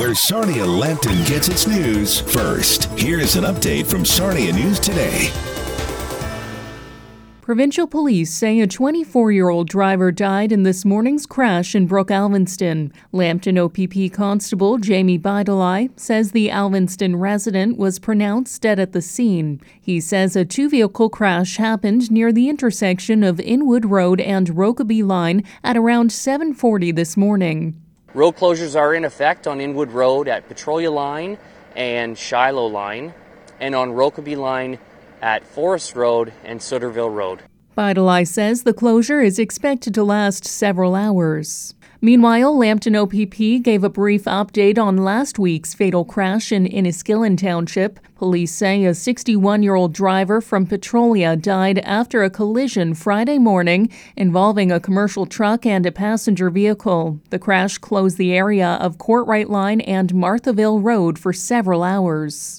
where Sarnia Lambton gets its news first. Here's an update from Sarnia News Today. Provincial police say a 24-year-old driver died in this morning's crash in Brook Alvinston. Lambton OPP Constable Jamie Bideli says the Alvinston resident was pronounced dead at the scene. He says a two-vehicle crash happened near the intersection of Inwood Road and Rokeby Line at around 7:40 this morning. Road closures are in effect on Inwood Road at Petrolia Line and Shiloh Line, and on Rokeby Line at Forest Road and Sutterville Road. Bideli says the closure is expected to last several hours. Meanwhile, Lambton OPP gave a brief update on last week's fatal crash in Inniskillen Township. Police say a 61-year-old driver from Petrolia died after a collision Friday morning involving a commercial truck and a passenger vehicle. The crash closed the area of Courtright Line and Marthaville Road for several hours.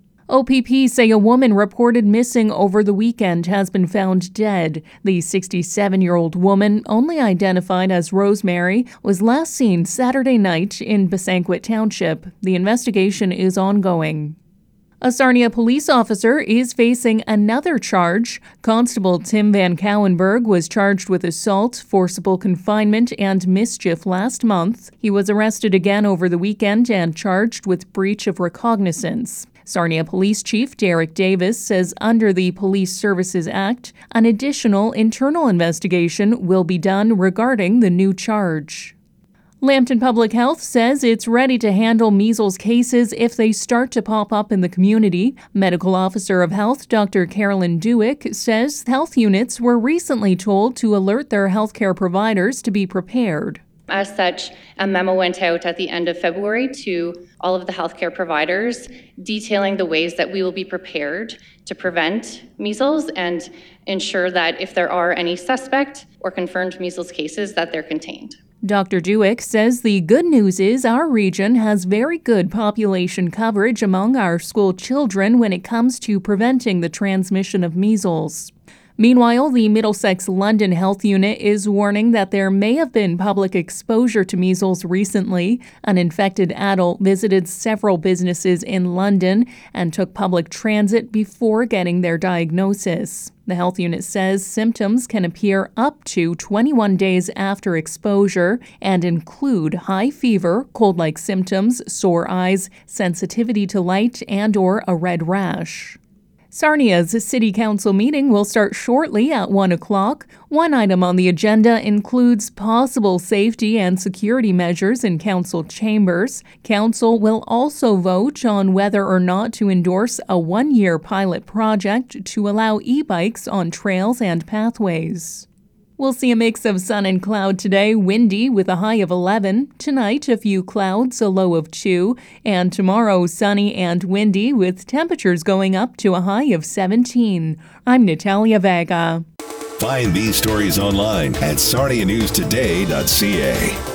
OPP say a woman reported missing over the weekend has been found dead. The 67-year-old woman, only identified as Rosemary, was last seen Saturday night in Besanquet Township. The investigation is ongoing. A Sarnia police officer is facing another charge. Constable Tim Van Cowenberg was charged with assault, forcible confinement, and mischief last month. He was arrested again over the weekend and charged with breach of recognizance. Sarnia Police Chief Derek Davis says under the Police Services Act, an additional internal investigation will be done regarding the new charge. Lambton Public Health says it's ready to handle measles cases if they start to pop up in the community. Medical Officer of Health Dr. Carolyn Dewick says health units were recently told to alert their healthcare providers to be prepared. As such, a memo went out at the end of February to all of the healthcare providers detailing the ways that we will be prepared to prevent measles and ensure that if there are any suspect or confirmed measles cases, that they're contained. Dr. Dewick says the good news is our region has very good population coverage among our school children when it comes to preventing the transmission of measles. Meanwhile, the Middlesex London Health Unit is warning that there may have been public exposure to measles recently. An infected adult visited several businesses in London and took public transit before getting their diagnosis. The health unit says symptoms can appear up to 21 days after exposure and include high fever, cold-like symptoms, sore eyes, sensitivity to light, and/or a red rash. Sarnia's City Council meeting will start shortly at 1 o'clock. One item on the agenda includes possible safety and security measures in council chambers. Council will also vote on whether or not to endorse a one-year pilot project to allow e-bikes on trails and pathways. We'll see a mix of sun and cloud today, windy with a high of 11. Tonight, a few clouds, a low of 2. And tomorrow, sunny and windy with temperatures going up to a high of 17. I'm Natalia Vega. Find these stories online at sarnianewstoday.ca.